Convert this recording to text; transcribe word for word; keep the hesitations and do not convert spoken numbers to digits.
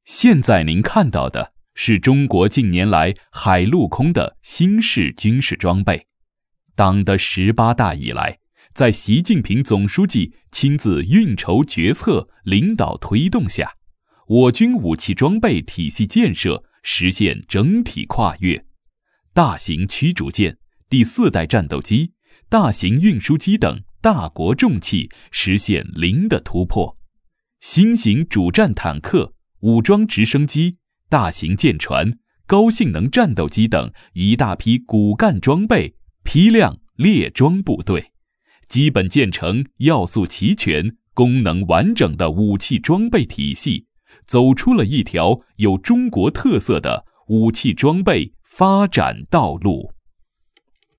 现在您看到的是中国近年来海陆空的新式军事装备。党的十八大以来，在习近平总书记亲自运筹决策、领导推动下，我军武器装备体系建设实现整体跨越，大型驱逐舰、第四代战斗机、大型运输机等大国重器实现零的突破，新型主战坦克、武装直升机、大型舰船、高性能战斗机等一大批骨干装备批量列装部队，基本建成要素齐全、功能完整的武器装备体系，走出了一条有中国特色的武器装备发展道路。